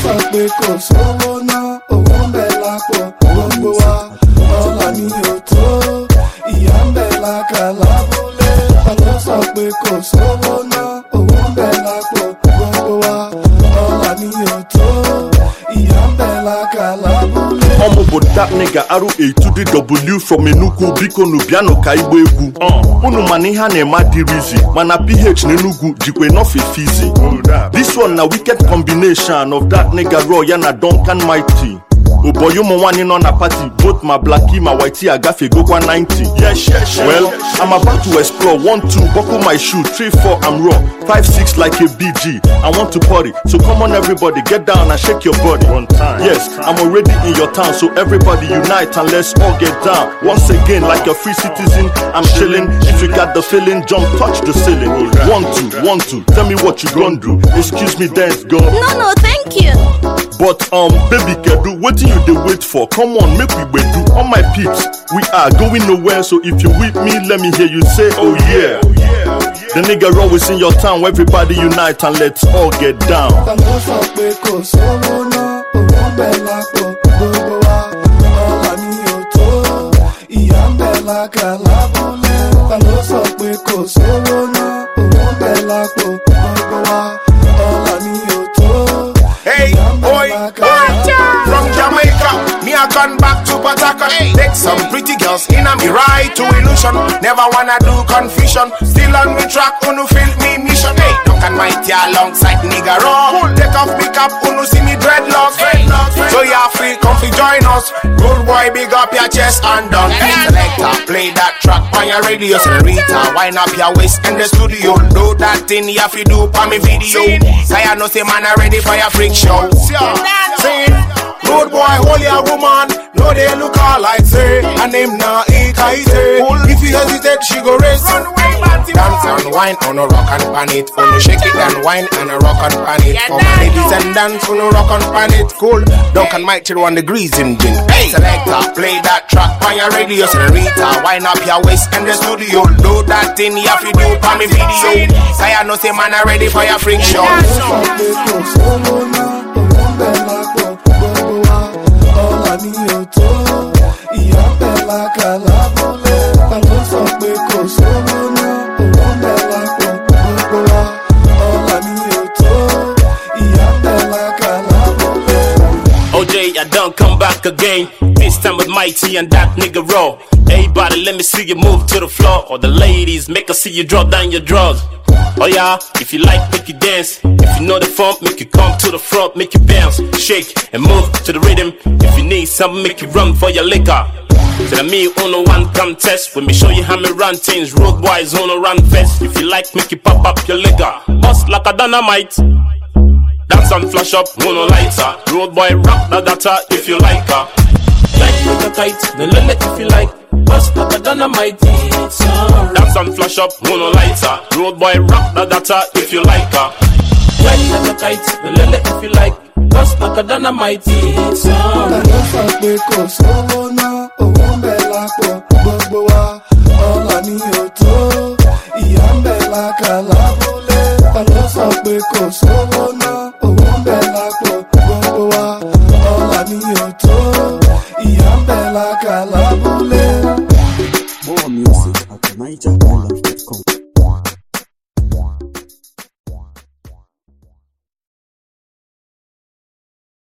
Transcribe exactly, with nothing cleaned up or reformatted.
sọ pé kò sówó ná, owó ń bẹ lápò gbogbo wa. Ọlá ni ò tó, ìyà ń bẹ lákàlábúlé. Ta ló sọ pé kò sówó ná, owó ń bẹ lápò gbogbo wa. Ọlá ni ò tó, ìyà ń bẹ lákàlábúlé. Omo but that nigga R A to the W from Enugu biko no piano ka igbo egwu. Uh, unu mani ha na ema dirizi, mana P H n'Enugu jikwe no fe fizi. This one na wicked combination of that nigga Raw yana Duncan Mighty. Oh boy, you mo one in on a party. Both my blackie, my whitey, I got go one ninety. Yes, yes, yes. Well, I'm about to explore. One, two, buckle my shoe. Three, four, I'm raw. Five, six, like a B G. I want to party, so come on, everybody, get down and shake your body. One time. Yes, I'm already in your town, so everybody unite and let's all get down. Once again, like a free citizen, I'm chilling. If you got the feeling, jump, touch the ceiling. One, two, one, two. Tell me what you gonna do. Excuse me, dance, girl. No, no, thank you. But um, baby, Kedu, what do you they wait for? Come on, make we do. All my peeps, we are going nowhere. So if you with me, let me hear you say, oh yeah. Oh, yeah, oh, yeah. The nigga always in your town. Everybody unite and let's all get down. Hey, boy, from Jamaica, me I gone back to Port Harcourt. Take some pretty girls in a me ride to illusion. Never wanna do confusion. Still on me track, unu feel me mission. Hey, Duncan Mighty alongside nigga Raw. Take off pick up, unu see me dreadlocks. Hey, so you are free, come fi join us. Good boy, big up your chest and down. Hey, selector, play that track on your radio. Senorita, wind up your waist in the studio. Do that thing you have to do for me video. Say I know say man I ready for your freak show. Say, good boy, hold your woman. No, they look all like say. Her name na Ikaise. If you hesitate, she go race. Dance and wine on a rock and pan it. On a shake it and wine and a rock and pan it. For my ladies and dance on a rock and pan it. Cool. Duncan Mighty one degrees in gin. Hey, selector, play that track on your radio. Senorita, wind up your waist in the studio. Do that thing you have to do for me video. Say I know say man I ready for your freak show. O J, I done come back again. This time with Mighty and that nigga Raw. Everybody, let me see you move to the floor. Or the ladies, make us see you drop down your drawers. Oh yeah, if you like, make you dance. If you know the funk, make you come to the front, make you bounce, shake, and move to the rhythm. If you need something, make you run for your liquor. Tell me on a one contest. When me show you how me run things, road boys on a run fest. If you like, make you pop up your liquor. Bust like a dynamite. Dance and flash up, on a lighter. Road boy rock the data if you like her. Like make a kite, the lily if you like. Bust like a dynamite. Dance and flash up, on a lighter. Road boy rock the data if you like her. Like make a kite, the lily if you like. Bust like a dynamite. Ọlá ni ò tó, ìyà ń bẹ lákàlábúlé. Ta ló sọ pé kò sówó?